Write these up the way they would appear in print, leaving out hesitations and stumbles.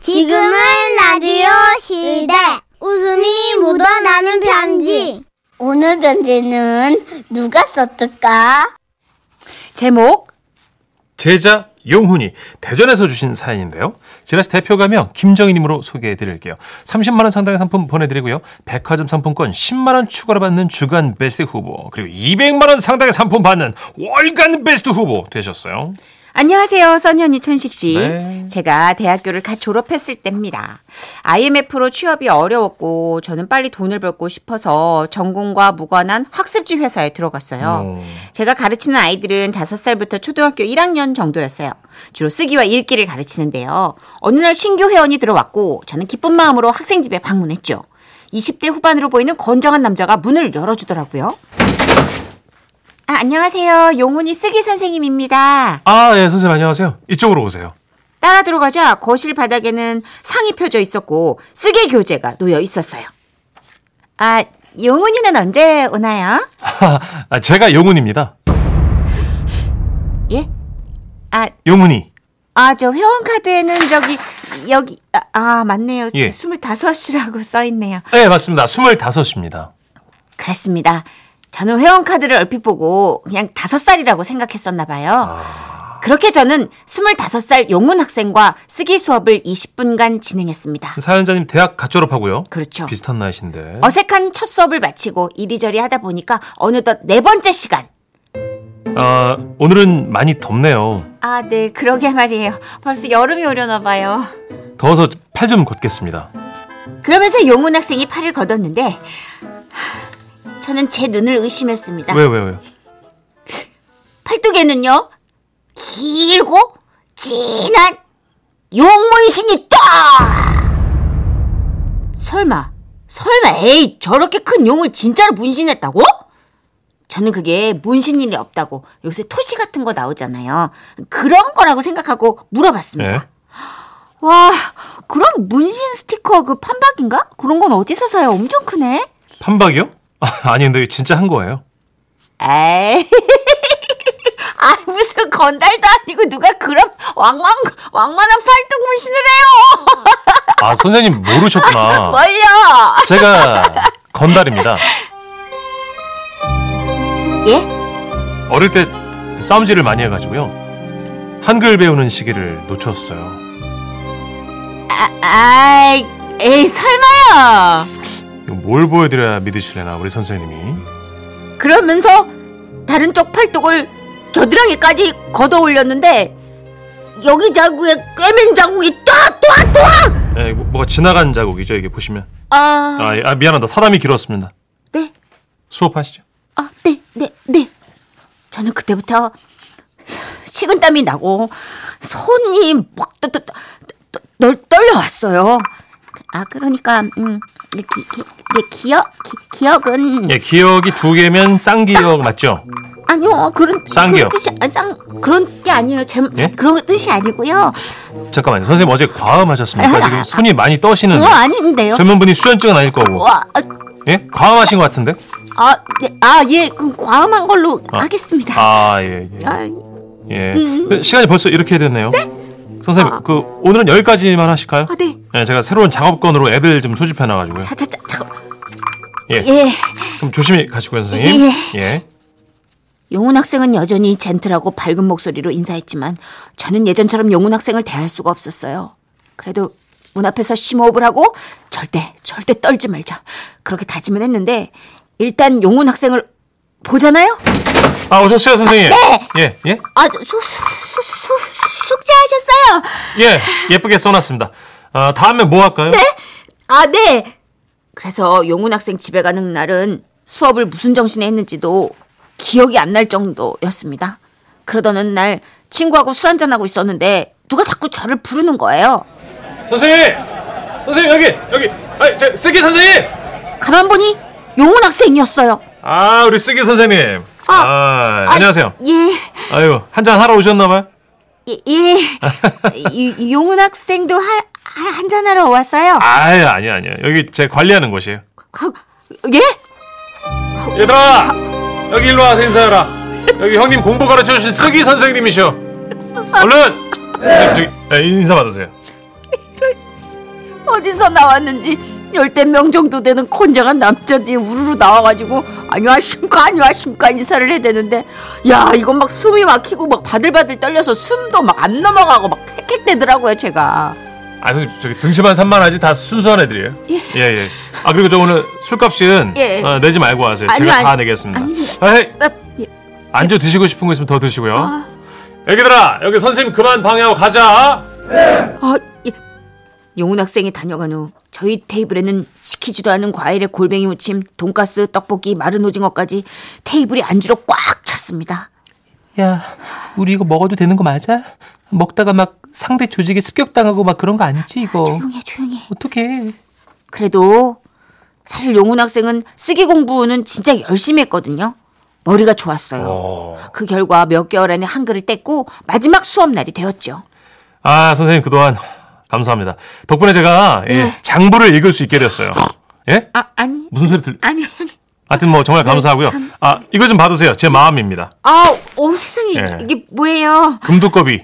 지금은 라디오 시대. 웃음이 묻어나는 편지. 오늘 편지는 누가 썼을까? 제목 제자 용훈이 대전에서 주신 사연인데요. 지라시 대표 가명 김정희님으로 소개해드릴게요. 30만 원 상당의 상품 보내드리고요. 백화점 상품권 10만 원 추가로 받는 주간 베스트 후보, 그리고 200만 원 상당의 상품 받는 월간 베스트 후보 되셨어요. 안녕하세요, 써니언니 촌식씨. 네. 제가 대학교를 갓 졸업했을 때입니다. IMF로 취업이 어려웠고 저는 빨리 돈을 벌고 싶어서 전공과 무관한 학습지 회사에 들어갔어요. 제가 가르치는 아이들은 5살부터 초등학교 1학년 정도였어요. 주로 쓰기와 읽기를 가르치는데요. 어느 날 신규 회원이 들어왔고 저는 기쁜 마음으로 학생집에 방문했죠. 20대 후반으로 보이는 건장한 남자가 문을 열어주더라고요. 안녕하세요. 용훈이 쓰기 선생님입니다. 예, 선생님 안녕하세요. 이쪽으로 오세요. 따라 들어가자 거실 바닥에는 상이 펴져 있었고 쓰기 교재가 놓여 있었어요. 용훈이는 언제 오나요? 제가 용훈입니다. 예? 용훈이. 저 회원카드에는 여기 맞네요. 예. 25이라고 써있네요. 네, 맞습니다. 25입니다. 그렇습니다. 저는 회원카드를 얼핏 보고 그냥 5살이라고 생각했었나 봐요. 그렇게 저는 25살 용문 학생과 쓰기 수업을 20분간 진행했습니다. 사연자님 대학 갓 졸업하고요. 그렇죠. 비슷한 나이신데. 어색한 첫 수업을 마치고 이리저리 하다 보니까 어느덧 4번째 시간. 오늘은 많이 덥네요. 네, 그러게 말이에요. 벌써 여름이 오려나 봐요. 더워서 팔 좀 걷겠습니다. 그러면서 용문 학생이 팔을 걷었는데 저는 제 눈을 의심했습니다. 왜요? 팔뚝에는요, 길고 진한 용문신이 딱! 설마, 에이, 저렇게 큰 용을 진짜로 문신했다고? 저는 그게 문신일이 없다고 요새 토시 같은 거 나오잖아요. 그런 거라고 생각하고 물어봤습니다. 네? 와, 그럼 문신 스티커 그 판박인가? 그런 건 어디서 사요? 엄청 크네. 판박이요? 아니, 근데 진짜 한 거예요. 에이, 무슨 건달도 아니고 누가 그런 왕만한 팔뚝 문신을 해요. 선생님 모르셨구나. 뭘요? 제가 건달입니다. 예? 어릴 때 싸움질을 많이 해가지고요. 한글 배우는 시기를 놓쳤어요. 에이, 설마요. 뭘 보여드려야 믿으실래나, 우리 선생님이. 그러면서 다른 쪽 팔뚝을 겨드랑이까지 걷어 올렸는데 여기 자국에 꿰맨 자국이 또아! 네, 뭐가 지나간 자국이죠, 이게 보시면. 미안하다. 사담이 길었습니다. 네? 수업하시죠. 네. 저는 그때부터 식은땀이 나고 손이 막 떨려왔어요. 그러니까 기억은. 예, 기억이 2개면 쌍기억 맞죠? 아니요, 쌍기억. 뜻이 그런 게 아니에요. 예? 그런 뜻이 아니고요. 잠깐만요. 선생님 어제 과음하셨습니까? 지금 손이 많이 떠시는데. 아닌데요. 젊은 분이 수연증은 아닐 거고. 예? 과음하신 것 같은데? 예, 그럼 과음한 걸로 하겠습니다. 예. 시간이 벌써 이렇게 됐네요. 네? 선생님, 오늘은 여기까지만 하실까요? 네. 네, 제가 새로운 작업건으로 애들 좀 소집해놔가지고요. 잠깐. 예. 그럼 조심히 가시고요, 선생님. 예. 용훈 학생은 여전히 젠틀하고 밝은 목소리로 인사했지만 저는 예전처럼 용훈 학생을 대할 수가 없었어요. 그래도 문 앞에서 심호흡을 하고 절대 떨지 말자, 그렇게 다짐을 했는데 일단 용훈 학생을 보잖아요. 오셨어요, 선생님. 네. 예. 숙제하셨어요? 예, 예쁘게 써놨습니다. 다음에 뭐 할까요? 네. 네. 그래서 용훈 학생 집에 가는 날은 수업을 무슨 정신에 했는지도 기억이 안 날 정도였습니다. 그러던 어느 날 친구하고 술 한잔하고 있었는데 누가 자꾸 저를 부르는 거예요. 선생님 여기. 저 쓰기 선생님. 가만 보니 용훈 학생이었어요. 우리 쓰기 선생님. 안녕하세요. 예. 아유, 한잔 하러 오셨나봐요. 예. 용훈 학생도 한잔하러 왔어요. 아니요. 여기 제 관리하는 곳이에요. 예? 얘들아, 여기 일로 와서 인사해라. 여기 형님 공부 가르쳐주신 쓰기 선생님이셔. 얼른 인사 받으세요. 어디서 나왔는지 10명 정도 되는 건장한 남자들이 우르르 나와가지고 안녕하십니까 인사를 해야 되는데, 야, 이건 막 숨이 막히고 막 바들바들 떨려서 숨도 막 안 넘어가고 막 헥헥대더라고요 제가. 선생님, 저기 등심만 산만하지 다 순수한 애들이에요. 예. 그리고 저 오늘 술값은 내지 말고 하세요. 제가 다 내겠습니다. 안주 드시고 싶은 거 있으면 더 드시고요. 애기들아, 여기 선생님 그만 방해하고 가자. 용훈 학생이 다녀간 후 저희 테이블에는 시키지도 않은 과일에 골뱅이 무침, 돈가스, 떡볶이, 마른 오징어까지 테이블이 안주로 꽉 찼습니다. 야, 우리 이거 먹어도 되는 거 맞아? 먹다가 막 상대 조직에 습격당하고 막 그런 거 아니지 이거? 조용해. 어떡해. 그래도 사실 용훈 학생은 쓰기 공부는 진짜 열심히 했거든요. 머리가 좋았어요. 그 결과 몇 개월 안에 한글을 뗐고 마지막 수업날이 되었죠. 선생님 그동안 감사합니다. 덕분에 제가 장부를 읽을 수 있게 됐어요. 예? 아니. 무슨 소리 아니. 하여튼 뭐 정말 감사하고요. 이거 좀 받으세요. 제 마음입니다. 세상에. 이게 뭐예요? 금두꺼비.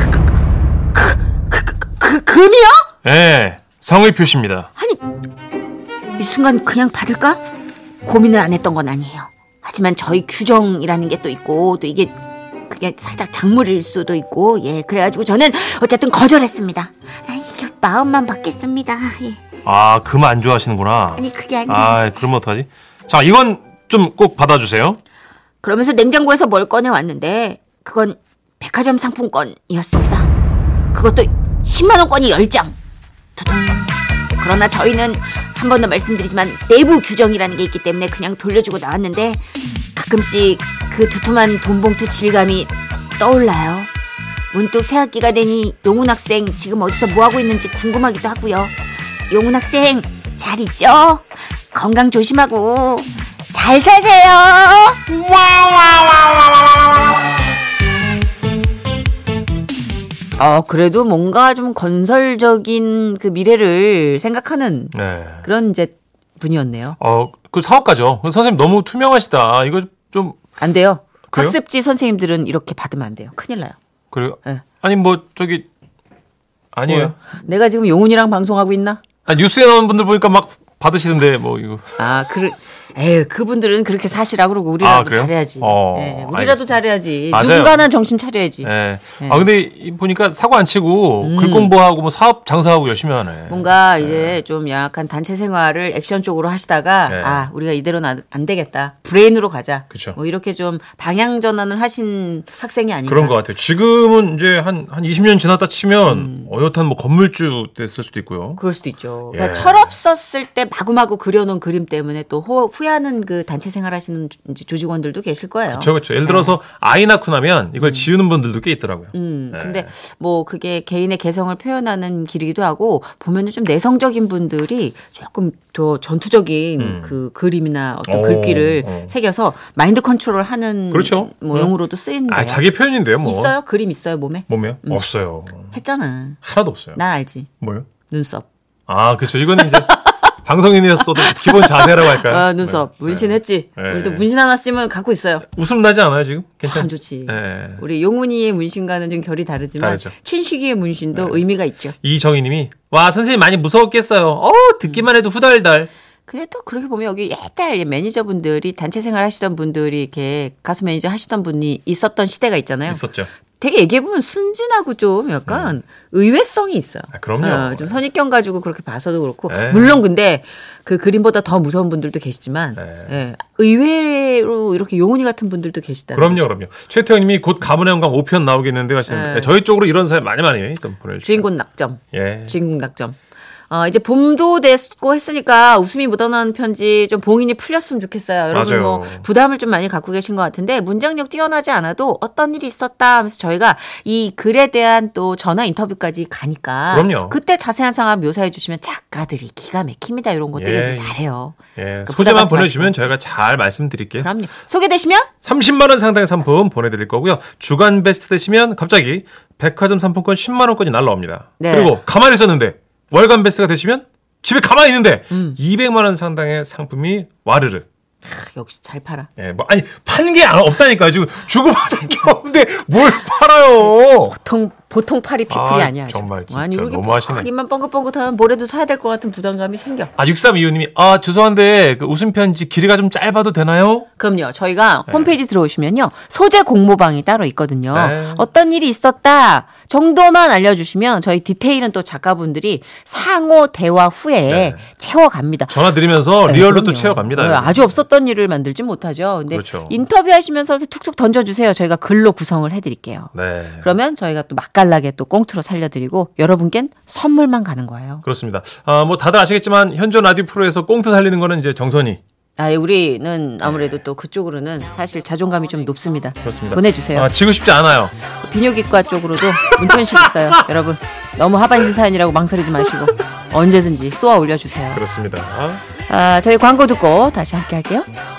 금이요? 예, 성의 표시입니다. 아니, 이 순간 그냥 받을까? 고민을 안 했던 건 아니에요. 하지만 저희 규정이라는 게 또 있고, 또 이게 그게 살짝 작물일 수도 있고, 그래가지고 저는 어쨌든 거절했습니다. 이게 마음만 받겠습니다. 금 안 좋아하시는구나. 아니, 그게 아니라. 그러면 어떡하지? 자, 이건 좀 꼭 받아주세요. 그러면서 냉장고에서 뭘 꺼내왔는데 그건 백화점 상품권이었습니다. 그것도 10만원권이 10장. 두둥. 그러나 저희는 한 번 더 말씀드리지만 내부 규정이라는 게 있기 때문에 그냥 돌려주고 나왔는데, 가끔씩 그 두툼한 돈봉투 질감이 떠올라요. 문득 새학기가 되니 용훈 학생 지금 어디서 뭐하고 있는지 궁금하기도 하고요. 용훈 학생 잘 있죠? 건강 조심하고 잘 사세요. 그래도 뭔가 좀 건설적인 그 미래를 생각하는 그런 이제 분이었네요. 그 사업가죠. 선생님 너무 투명하시다. 이거 좀 안 돼요. 그래요? 학습지 선생님들은 이렇게 받으면 안 돼요. 큰일 나요. 그래요? 네. 아니 뭐 저기 아니에요. 뭐요? 내가 지금 용훈이랑 방송하고 있나? 뉴스에 나오는 분들 보니까 막 받으시던데 뭐 이거. 그분들은 그렇게 사시라 그러고 우리라도 잘해야지. 우리라도 알겠습니다. 잘해야지. 맞아요. 누군가는 정신 차려야지. 근데 보니까 사고 안 치고 글 공부하고 뭐 사업 장사하고 열심히 하네. 뭔가 이제 좀 약간 단체 생활을 액션 쪽으로 하시다가 우리가 이대로는 안 되겠다. 브레인으로 가자. 그쵸. 뭐 이렇게 좀 방향 전환을 하신 학생이 아닌가. 그런 것 같아요. 지금은 이제 한 20년 지났다 치면 어엿한 뭐 건물주 됐을 수도 있고요. 그럴 수도 있죠. 그러니까 철없었을 때 마구마구 그려놓은 그림 때문에 또 후회하는 그 단체 생활하시는 조직원들도 계실 거예요. 그렇죠. 예를 들어서 아이 낳고 나면 이걸 지우는 분들도 꽤 있더라고요. 근데 뭐 그게 개인의 개성을 표현하는 길이기도 하고, 보면은 좀 내성적인 분들이 조금 더 전투적인 그 그림이나 어떤 글귀를 새겨서 마인드 컨트롤하는 그렇죠. 뭐 용어로도 쓰이는데요. 자기 표현인데요, 뭐. 있어요? 그림 있어요, 몸에? 몸에요? 없어요. 했잖아. 하나도 없어요. 난 알지. 뭐요? 눈썹. 그렇죠. 이거는 이제 방송인이었어도 기본 자세라고 할까요? 눈썹. 문신했지. 우리도 문신 하나씩은 갖고 있어요. 웃음 나지 않아요, 지금? 참 좋지. 우리 용훈이의 문신과는 좀 결이 다르지만 춘식이의 문신도 의미가 있죠. 이정희님이 선생님 많이 무서웠겠어요. 듣기만 해도 후달달. 근데 또 그렇게 보면 여기 옛날 매니저분들이 단체 생활 하시던 분들이 이렇게 가수 매니저 하시던 분이 있었던 시대가 있잖아요. 있었죠. 되게 얘기해보면 순진하고 좀 약간 의외성이 있어요. 그럼요. 좀 선입견 가지고 그렇게 봐서도 그렇고. 물론 근데 그 그림보다 더 무서운 분들도 계시지만 의외로 이렇게 용훈이 같은 분들도 계시다. 그럼요. 최태영님이 곧 가문의 영광 5편 나오겠는데 하시는데 저희 쪽으로 이런 사연 많이 좀 보내주세요. 주인공 낙점. 주인공 낙점. 이제 봄도 됐고 했으니까 웃음이 묻어나는 편지 좀 봉인이 풀렸으면 좋겠어요. 여러분 맞아요. 뭐 부담을 좀 많이 갖고 계신 것 같은데, 문장력 뛰어나지 않아도 어떤 일이 있었다 하면서 저희가 이 글에 대한 또 전화 인터뷰까지 가니까 그럼요. 그때 자세한 상황 묘사해 주시면 작가들이 기가 막힙니다. 이런 거 되게 잘해요. 그러니까 소재만 보내주시면 저희가 잘 말씀드릴게요. 그럼요. 소개되시면 30만 원 상당의 상품 보내드릴 거고요. 주간 베스트 되시면 갑자기 백화점 상품권 10만 원권이 날라옵니다. 그리고 가만히 있었는데 월간 베스트가 되시면 집에 가만히 있는데 200만 원 상당의 상품이 와르르. 역시 잘 팔아. 판 게 없다니까요. 지금 주고받은 게 없는데 뭘 팔아요. 보통 보통 팔이 피플이 아니야. 정말 진짜 아니 이렇게 너무하시네. 입만 뻥긋뻥긋하면 뭐라도 사야 될 것 같은 부담감이 생겨. 6325님이 죄송한데 그 웃음 편지 길이가 좀 짧아도 되나요? 그럼요. 저희가 홈페이지 들어오시면요. 소재 공모방이 따로 있거든요. 네. 어떤 일이 있었다 정도만 알려주시면 저희 디테일은 또 작가분들이 상호 대화 후에 채워갑니다. 전화 드리면서 리얼로 또 그럼요. 채워갑니다. 아주 없었던 일을 만들지 못하죠. 근데 그렇죠. 인터뷰하시면서 이렇게 툭툭 던져주세요. 저희가 글로 구성을 해드릴게요. 네. 그러면 저희가 또 맛깔나게 또 꽁트로 살려드리고 여러분께는 선물만 가는 거예요. 그렇습니다. 뭐 다들 아시겠지만 현존 라디오 프로에서 꽁트 살리는 거는 이제 정선이. 우리는 아무래도 또 그쪽으로는 사실 자존감이 좀 높습니다. 그렇습니다. 보내주세요. 지고 싶지 않아요. 비뇨기과 쪽으로도 문천식 있어요. 여러분 너무 하반신 사연이라고 망설이지 마시고 언제든지 쏘아 올려주세요. 그렇습니다. 저희 광고 듣고 다시 함께 할게요.